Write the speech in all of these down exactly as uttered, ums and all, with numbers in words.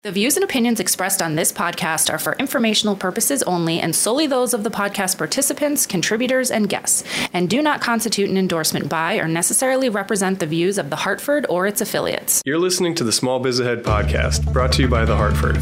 The views and opinions expressed on this podcast are for informational purposes only and solely those of the podcast participants, contributors, and guests, and do not constitute an endorsement by or necessarily represent the views of The Hartford or its affiliates. You're listening to the Small Biz Ahead podcast, brought to you by The Hartford.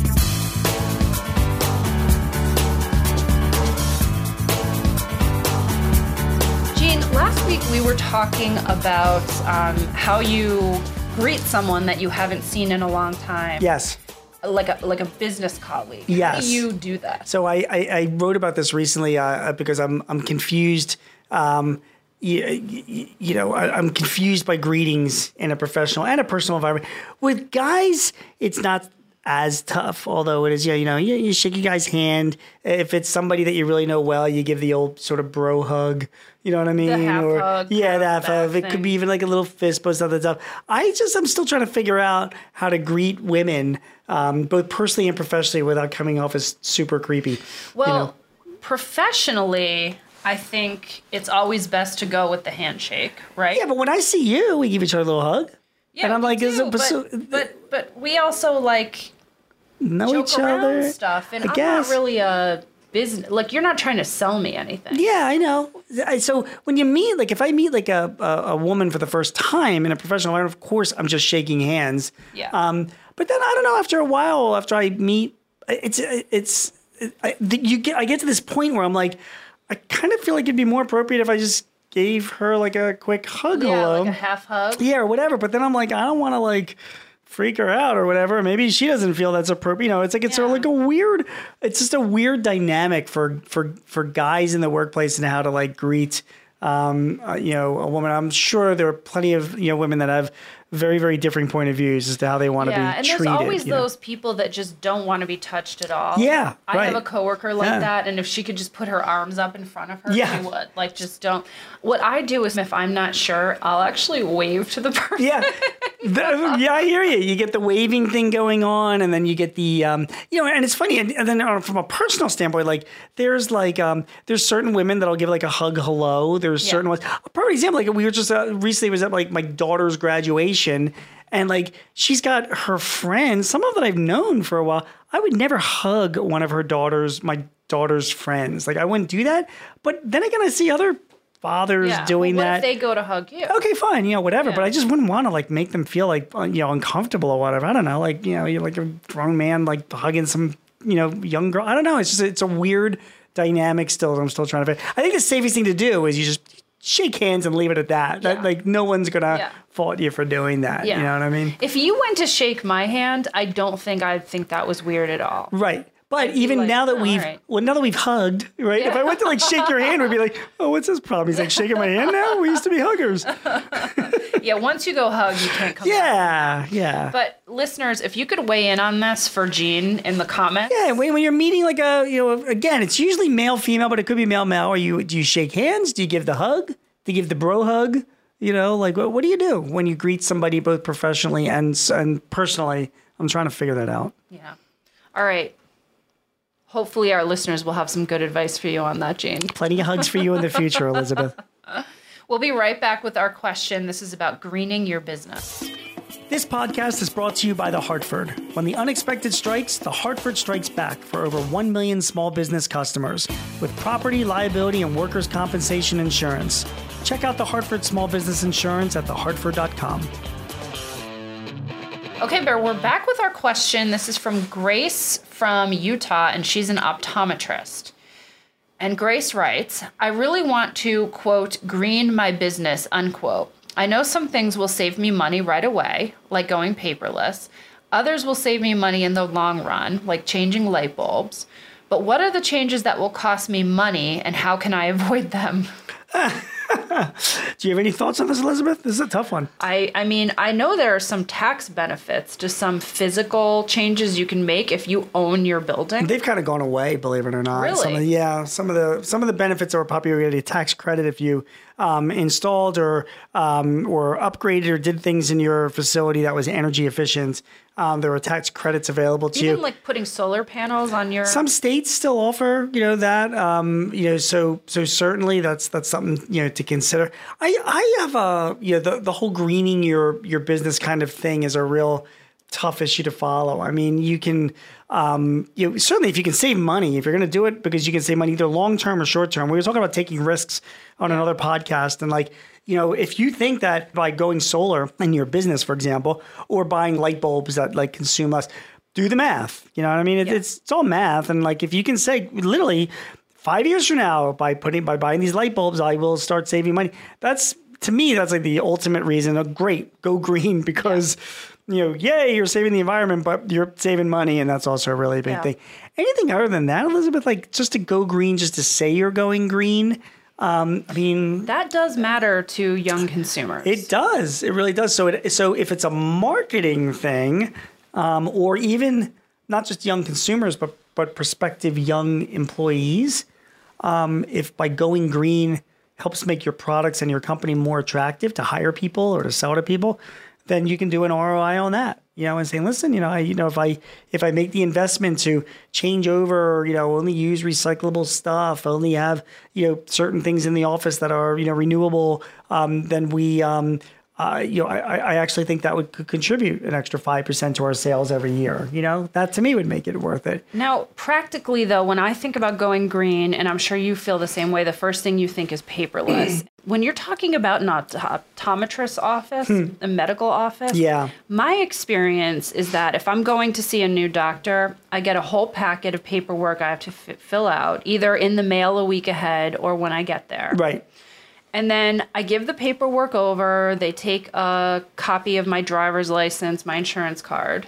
Jean, last week we were talking about um, how you greet someone that you haven't seen in a long time. Yes. Like a like a business colleague. Yes. How do you do that? So I, I, I wrote about this recently uh, because I'm I'm confused. Um, you, you know, I, I'm confused by greetings in a professional and a personal environment. With guys, it's not as tough, although it is. Yeah, you know, you, you shake a guy's hand. If it's somebody that you really know well, you give the old sort of bro hug. You know what I mean? The half or hug, yeah, the half hug. It thing. could be even like a little fist bump, stuff that's up. I just I'm still trying to figure out how to greet women, um, both personally and professionally, without coming off as super creepy. Well, you know? Professionally, I think it's always best to go with the handshake, right? Yeah, but when I see you, we give each other a little hug. Yeah, and I'm we like, do, is it, but, so, but but we also like know joke each around other stuff, and I I'm guess. not really a business. Like, you're not trying to sell me anything. Yeah, I know. I- So when you meet, like, if I meet like a, a a woman for the first time in a professional environment, of course I'm just shaking hands. Yeah. Um, but then I don't know. After a while, after I meet, it's it's I, you get I get to this point where I'm like, I kind of feel like it'd be more appropriate if I just gave her like a quick hug. Yeah, hello. like a half hug. Yeah, or whatever. But then I'm like, I don't want to like freak her out or whatever. Maybe she doesn't feel that's appropriate. You know, it's like it's sort of Yeah. like a weird. It's just a weird dynamic for for for guys in the workplace and how to like greet, um, uh, you know, a woman. I'm sure there are plenty of you know women that have very very different point of views as to how they want to Yeah, be and treated. there's always you know? those people that just don't want to be touched at all. Yeah, I right. have a coworker like Yeah. that, and if she could just put her arms up in front of her, Yeah. she would. Like, just don't. What I do is, if I'm not sure, I'll actually wave to the person. Yeah. The- yeah, I hear you. You get the waving thing going on, and then you get the, um, you know, and it's funny. And, and then uh, from a personal standpoint, like there's like, um, there's certain women that'll give like a hug hello. There's Yeah. certain ones. A perfect example, like we were just uh, recently was at like my daughter's graduation, and like she's got her friends, some of that I've known for a while. I would never hug one of her daughters, my daughter's friends. Like I wouldn't do that. But then again, I see other fathers Yeah. doing well, what that. if they go to hug you? Okay, fine, you know, whatever. Yeah. But I just wouldn't want to like make them feel like uh, you know uncomfortable or whatever. I don't know, like you know, you're like a grown man like hugging some you know young girl. I don't know. It's just it's a weird dynamic still. That I'm still trying to. Figure. I think the safest thing to do is you just shake hands and leave it at that. Yeah. That like no one's gonna Yeah. fault you for doing that. Yeah. You know what I mean? If you went to shake my hand, I don't think I'd think that was weird at all. Right. But I'd be even like, now that oh, we've all right. well now that we've hugged, right? If I went to like shake your hand, we'd be like, oh, what's his problem? He's like shaking my hand now. We used to be huggers. Yeah, once you go hug, you can't come back. Yeah, yeah. But listeners, if you could weigh in on this for Jean in the comments. Yeah, when, when you're meeting like a, you know, again, it's usually male, female, but it could be male, male. Are you, do you shake hands? Do you give the hug? Do you give the bro hug? You know, like what, what do you do when you greet somebody both professionally and and personally? I'm trying to figure that out. Yeah. All right. Hopefully our listeners will have some good advice for you on that, Jean. Plenty of hugs for you in the future, Elizabeth. We'll be right back with our question. This is about greening your business. This podcast is brought to you by The Hartford. When the unexpected strikes, The Hartford strikes back for over one million small business customers with property, liability, and workers' compensation insurance. Check out The Hartford Small Business Insurance at the hartford dot com. Okay, Bear, we're back with our question. This is from Grace from Utah, and she's an optometrist. And Grace writes, I really want to, quote, green my business, unquote. I know some things will save me money right away, like going paperless. Others will save me money in the long run, like changing light bulbs. But what are the changes that will cost me money, and how can I avoid them? Do you have any thoughts on this, Elizabeth? This is a tough one. I, I mean, I know there are some tax benefits to some physical changes you can make if you own your building. They've kind of gone away, believe it or not. Really? Some of, yeah, some of the some of the benefits that were popular, you had a tax credit if you um, installed or um, or upgraded or did things in your facility that was energy efficient. Um, there were tax credits available to Even you. like putting solar panels on your... Some states still offer, you know, that, um, you know, so so certainly that's that's something, you know, to consider. I I have a, you know, the, the whole greening your your business kind of thing is a real tough issue to follow. I mean, you can, um, you know, certainly if you can save money, if you're going to do it because you can save money either long term or short term. We were talking about taking risks on another podcast, and like, you know, if you think that by going solar in your business, for example, or buying light bulbs that like consume less, do the math. You know what I mean? It, yeah. It's it's all math, and like if you can say literally five years from now by putting by buying these light bulbs, I will start saving money. That's to me, that's like the ultimate reason. Oh, great, go green because. Yeah. You know, yay, you're saving the environment, but you're saving money, and that's also a really big yeah. thing. Anything other than that, Elizabeth, like just to go green, just to say you're going green, um, I mean... That does matter to young consumers. It does. It really does. So it, so if it's a marketing thing, um, or even not just young consumers, but, but prospective young employees, um, if by going green helps make your products and your company more attractive to hire people or to sell to people, then you can do an R O I on that, you know, and say, listen, you know, I, you know, if I, if I make the investment to change over, you know, only use recyclable stuff, only have, you know, certain things in the office that are, you know, renewable, um, then we, um, uh, you know, I, I actually think that would could contribute an extra five percent to our sales every year. You know, that to me would make it worth it. Now, practically though, when I think about going green, and I'm sure you feel the same way, the first thing you think is paperless. When you're talking about an optometrist office, hmm. a medical office, yeah. my experience is that if I'm going to see a new doctor, I get a whole packet of paperwork I have to f- fill out, either in the mail a week ahead or when I get there. Right. And then I give the paperwork over. They take a copy of my driver's license, my insurance card,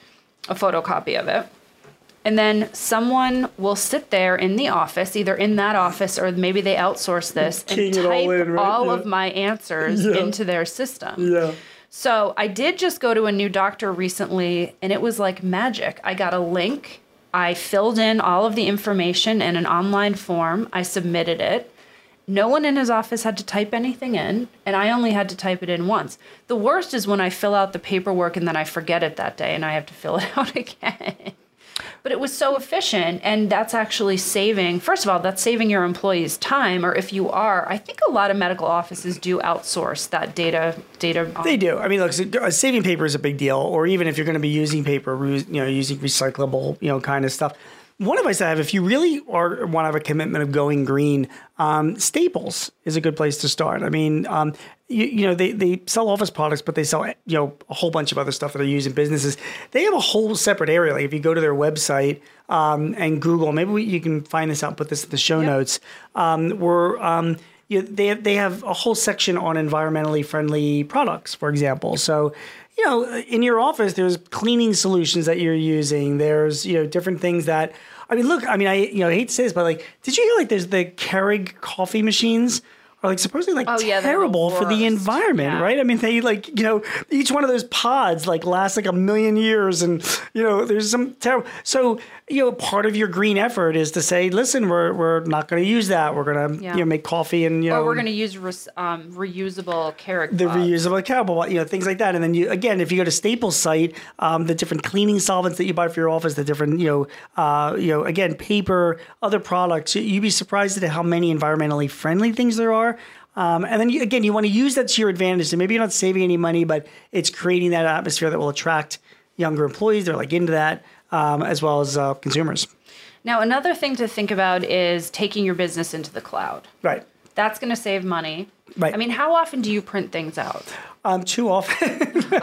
a photocopy of it. And then someone will sit there in the office, either in that office or maybe they outsource this, and type all, in, right? all yeah. of my answers yeah. into their system. Yeah. So I did just go to a new doctor recently, and it was like magic. I got a link. I filled in all of the information in an online form. I submitted it. No one in his office had to type anything in, and I only had to type it in once. The worst is when I fill out the paperwork and then I forget it that day and I have to fill it out again. But it was so efficient, and that's actually saving, first of all, that's saving your employees time, or if you are, I think a lot of medical offices do outsource that data. data. They do. I mean, look, saving paper is a big deal, or even if you're going to be using paper, you know, using recyclable, you know, kind of stuff. One advice I have, if you really are want to have a commitment of going green, um, Staples is a good place to start. I mean, um, you, you know, they, they sell office products, but they sell, you know, a whole bunch of other stuff that are used in businesses. They have a whole separate area. Like if you go to their website um, and Google, maybe we, you can find this out, put this in the show yep. notes, um, where um, you, they, have, they have a whole section on environmentally friendly products, for example. So, you know, in your office, there's cleaning solutions that you're using. There's, you know, different things that, I mean, look, I mean, I, you know, I hate to say this, but like, did you hear like there's the Keurig coffee machines are like supposedly like oh, yeah, terrible the for the environment, yeah. right? I mean, they like, you know, each one of those pods like lasts like a million years and, you know, there's some terrible. So, you know, part of your green effort is to say, listen, we're we're not going to use that. We're going to, yeah. you know, make coffee and, you know. Or we're going to use re- um, reusable Keurig The pods. reusable Keurig, you know, things like that. And then you, again, if you go to Staples site, um, the different cleaning solvents that you buy for your office, the different, you know, uh, you know, again, paper, other products, you'd be surprised at how many environmentally friendly things there are. Um, and then, you, again, you want to use that to your advantage. So maybe you're not saving any money, but it's creating that atmosphere that will attract younger employees. They're like into that, um, as well as uh, consumers. Now, another thing to think about is taking your business into the cloud. Right. That's going to save money. Right. I mean, how often do you print things out? Um, too often.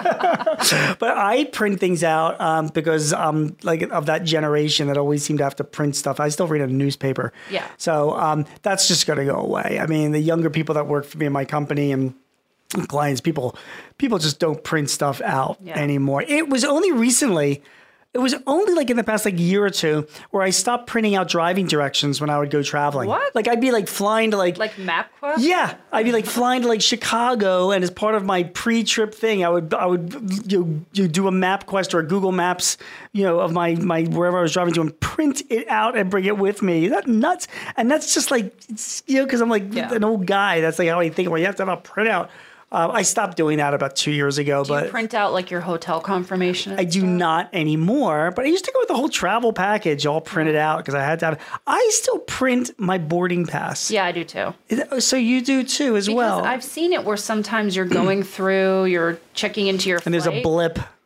But I print things out um, because um, like of that generation that always seem to have to print stuff. I still read a newspaper. Yeah. So um, that's just going to go away. I mean, the younger people that work for me in my company and clients, people, people just don't print stuff out yeah. anymore. It was only recently. It was only like in the past like year or two where I stopped printing out driving directions when I would go traveling. What? Like I'd be like flying to like... Like MapQuest? Yeah. I'd be like flying to like Chicago, and as part of my pre-trip thing, I would I would you, you do a MapQuest or a Google Maps, you know, of my, my wherever I was driving to and print it out and bring it with me. Is that nuts? And that's just like, it's, you know, because I'm like yeah. an old guy. That's like how I think. Well, you have to have a printout. Uh, I stopped doing that about two years ago. Do but you print out like your hotel confirmation? I do stuff? not anymore, but I used to go with the whole travel package all printed out because I had to have, I still print my boarding pass. Yeah, I do too. So you do too as because well. I've seen it where sometimes you're going through, you're checking into your flight. And there's a blip.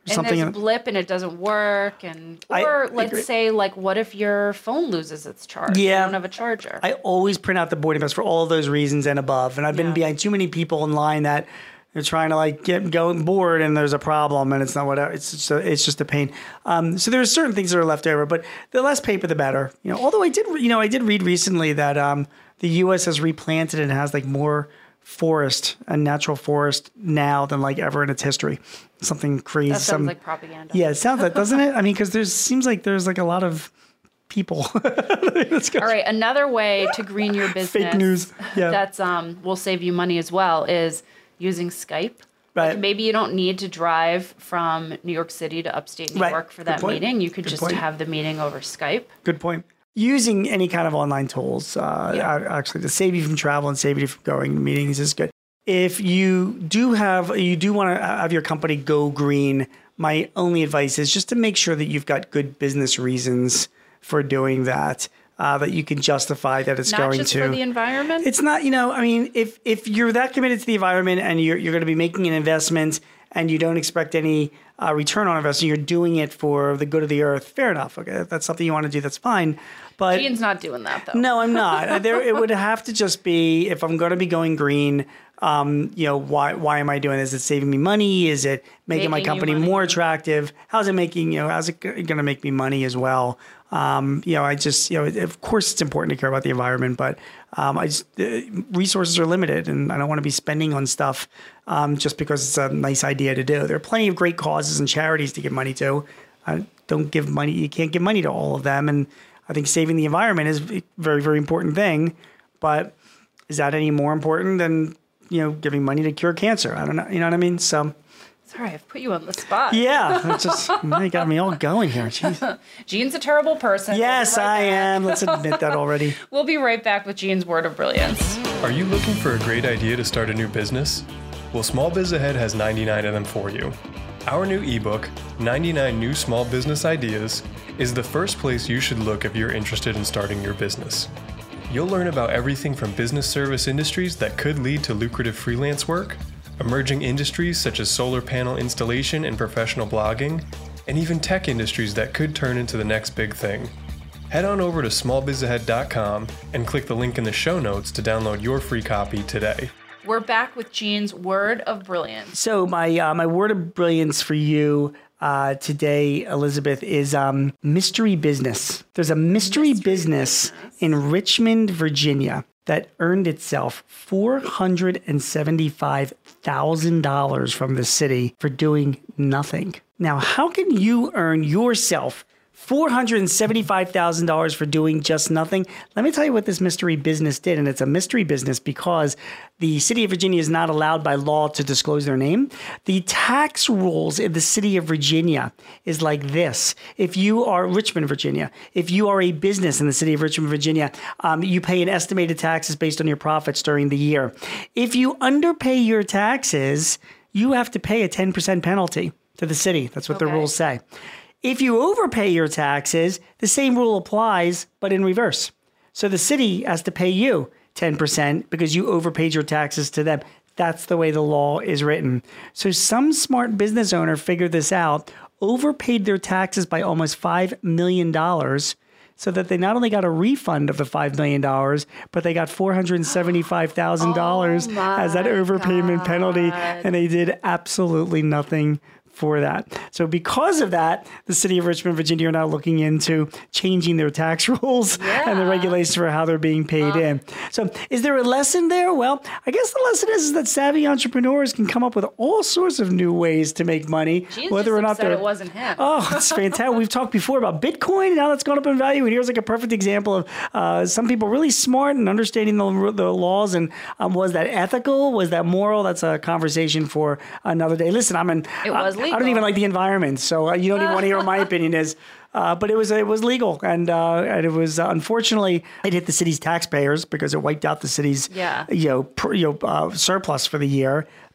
and something. there's a blip and it doesn't work, and or I let's agree. say like what if your phone loses its charge? Yeah. You don't have a charger. I always print out the boarding pass for all of those reasons and above. And I've been Yeah. behind too many people in line that they're trying to like get going board and there's a problem and it's not what it's just a, it's just a pain. Um, so there's certain things that are left over, but the less paper, the better. You know, although I did, you know, I did read recently that um, the U S has replanted and has like more forest and natural forest now than like ever in its history. Something crazy. that sounds some, like propaganda. yeah, it sounds like, doesn't it? I mean, because there's seems like there's like a lot of people. Let's go. All right, another way to green your business. Fake news. Yeah. That's um will save you money as well is using Skype. Right. Like maybe you don't need to drive from New York City to upstate New Right. York for Good that point. meeting. You could Good just point. have the meeting over Skype. Good point. Using any kind of online tools, uh, Yeah. actually, to save you from travel and save you from going to meetings is good. If you do have, you do want to have your company go green, my only advice is just to make sure that you've got good business reasons for doing that, uh, that you can justify that it's Not going just to. for the environment. It's not, you know, I mean, if if you're that committed to the environment and you're you're going to be making an investment and you don't expect any uh, return on investment, you're doing it for the good of the earth. Fair enough. Okay, if that's something you want to do, that's fine. But Gene's not doing that though. no, I'm not. There, it would have to just be if I'm going to be going green. Um, you know, why why am I doing this? Is it saving me money? Is it making, my Making you company money. more attractive? How's it making, you know, how's it going to make me money as well? Um, you know, I just, you know, of course it's important to care about the environment, but um, I just, uh, resources are limited and I don't want to be spending on stuff um, just because it's a nice idea to do. There are plenty of great causes and charities to give money to. I don't give money. You can't give money to all of them. And I think saving the environment is a very, very important thing. But is that any more important than, you know, giving money to cure cancer? I don't know. You know what I mean? So, Sorry, I've put you on the spot. yeah, it's just, you got me all going here. Jeez. Gene's a terrible person. Yes, We'll be right I back. am. Let's admit that already. We'll be right back with Gene's word of brilliance. Are you looking for a great idea to start a new business? Well, Small Biz Ahead has ninety-nine of them for you. Our new ebook, ninety-nine New Small Business Ideas, is the first place you should look if you're interested in starting your business. You'll learn about everything from business service industries that could lead to lucrative freelance work, emerging industries such as solar panel installation and professional blogging, and even tech industries that could turn into the next big thing. Head on over to small biz ahead dot com and click the link in the show notes to download your free copy today. We're back with Gene's word of brilliance. So my uh, my word of brilliance for you uh, today, Elizabeth, is um, mystery business. There's a mystery, mystery business, business in Richmond, Virginia, that earned itself four hundred seventy-five thousand dollars from the city for doing nothing. Now, how can you earn yourself four hundred seventy-five thousand dollars for doing just nothing? Let me tell you what this mystery business did. And it's a mystery business because the city of Virginia is not allowed by law to disclose their name. The tax rules in the city of Virginia is like this. If you are Richmond, Virginia, if you are a business in the city of Richmond, Virginia, um, you pay an estimated taxes based on your profits during the year. If you underpay your taxes, you have to pay a ten percent penalty to the city. That's what Okay. the rules say. If you overpay your taxes, the same rule applies, but in reverse. So the city has to pay you ten percent because you overpaid your taxes to them. That's the way the law is written. So some smart business owner figured this out, overpaid their taxes by almost five million dollars so that they not only got a refund of the five million dollars, but they got four hundred seventy-five thousand dollars Oh as that overpayment God. penalty, and they did absolutely nothing for that. So because of that, the city of Richmond, Virginia are now looking into changing their tax rules Yeah. and the regulations for how they're being paid Uh. in. So is there a lesson there? Well, I guess the lesson is, is that savvy entrepreneurs can come up with all sorts of new ways to make money, Gene's whether just or not upset they're... it wasn't him. Oh, it's fantastic. We've talked before about Bitcoin and how that's gone up in value. And here's like a perfect example of uh, some people really smart and understanding the, the laws. And um, was that ethical? Was that moral? That's a conversation for another day. Listen, I'm an, It was I, I legal. don't even like the environment. So uh, you don't even want to hear what my opinion is. Uh, but it was it was legal. And, uh, and it was, uh, unfortunately, it hit the city's taxpayers because it wiped out the city's Yeah. you know, pr- you know uh, surplus for the year.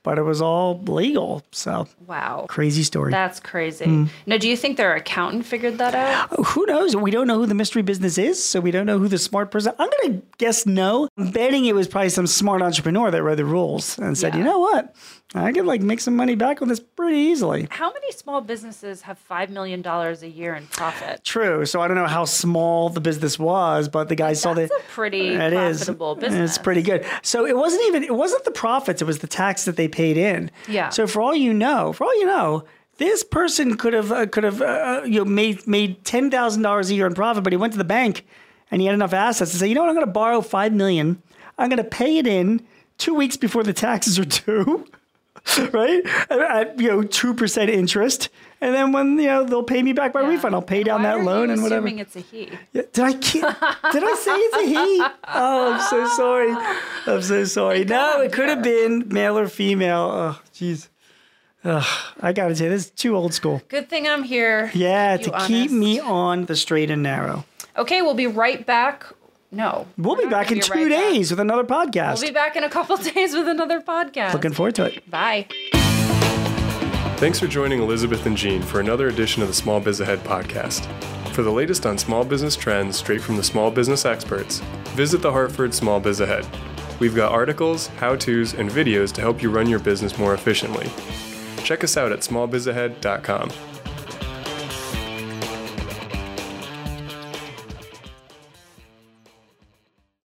but it was all legal. So Wow. crazy story. That's crazy. Mm. Now, do you think their accountant figured that out? Oh, who knows? We don't know who the mystery business is, so we don't know who the smart person. I'm going to guess no. I'm betting it was probably some smart entrepreneur that read the rules and said, Yeah. you know what? I could like make some money back on this pretty easily. How many small businesses have five million dollars a year in profit? True. So I don't know how small the business was, but the guy saw That's that a pretty it is. profitable business. It's pretty good. So it wasn't even it wasn't the profits, it was the tax that they paid in. Yeah. So for all you know, for all you know, this person could have uh, could have uh, you know made made ten thousand dollars a year in profit, but he went to the bank and he had enough assets to say, you know what, I'm going to borrow five million dollars. I'm going to pay it in two weeks before the taxes are due. Right? At, you know, two percent interest. And then when, you know, they'll pay me back my Yeah. refund, I'll pay And down why that are loan you and whatever. assuming it's a he? Yeah, did I ki- did I say it's a he? Oh, I'm so sorry. I'm so sorry. No, it could have been male or female. Oh, jeez. Ugh, I gotta say, this is too old school. Good thing I'm here. Yeah, You to honest. keep me on the straight and narrow. Okay, we'll be right back. No. We'll we're be not back gonna in be two right back. days with another podcast. We'll be back in a couple days with another podcast. Looking forward to it. Bye. Thanks for joining Elizabeth and Jean for another edition of the Small Biz Ahead podcast. For the latest on small business trends straight from the small business experts, visit the Hartford Small Biz Ahead. We've got articles, how-tos, and videos to help you run your business more efficiently. Check us out at small biz ahead dot com.